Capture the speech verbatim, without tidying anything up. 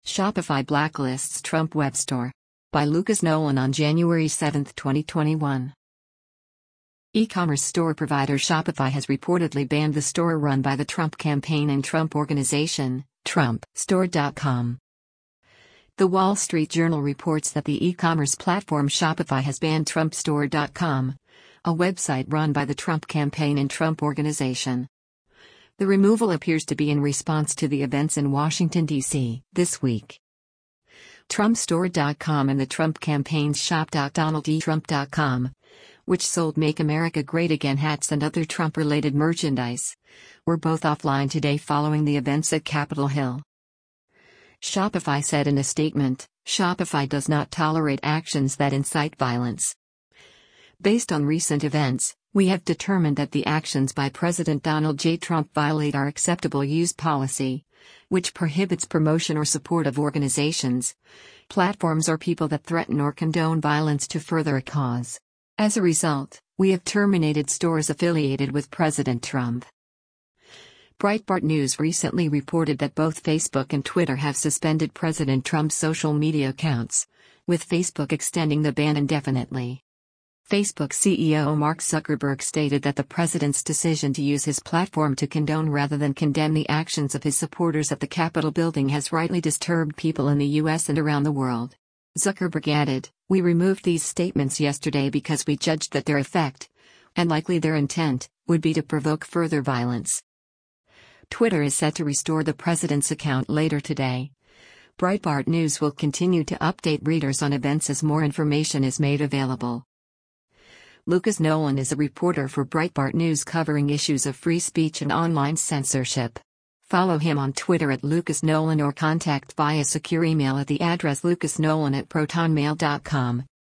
Shopify blacklists Trump web store. By Lucas Nolan on January seventh, twenty twenty-one. E-commerce store provider Shopify has reportedly banned the store run by the Trump campaign and Trump Organization, Trump Store dot com. The Wall Street Journal reports that the e-commerce platform Shopify has banned Trump Store dot com, a website run by the Trump campaign and Trump Organization. The removal appears to be in response to the events in Washington, D C this week. Trump Store dot com and the Trump campaign's shop dot donald j trump dot com, which sold Make America Great Again hats and other Trump-related merchandise, were both offline today following the events at Capitol Hill. Shopify said in a statement, "Shopify does not tolerate actions that incite violence. Based on recent events, we have determined that the actions by President Donald J. Trump violate our acceptable use policy, which prohibits promotion or support of organizations, platforms or people that threaten or condone violence to further a cause. As a result, we have terminated stores affiliated with President Trump." Breitbart News recently reported that both Facebook and Twitter have suspended President Trump's social media accounts, with Facebook extending the ban indefinitely. Facebook C E O Mark Zuckerberg stated that the president's decision to use his platform to condone rather than condemn the actions of his supporters at the Capitol building has rightly disturbed people in the U S and around the world. Zuckerberg added, "We removed these statements yesterday because we judged that their effect, and likely their intent, would be to provoke further violence." Twitter is set to restore the president's account later today. Breitbart News will continue to update readers on events as more information is made available. Lucas Nolan is a reporter for Breitbart News covering issues of free speech and online censorship. Follow him on Twitter at Lucas Nolan or contact via secure email at the address lucasnolan at protonmail dot com.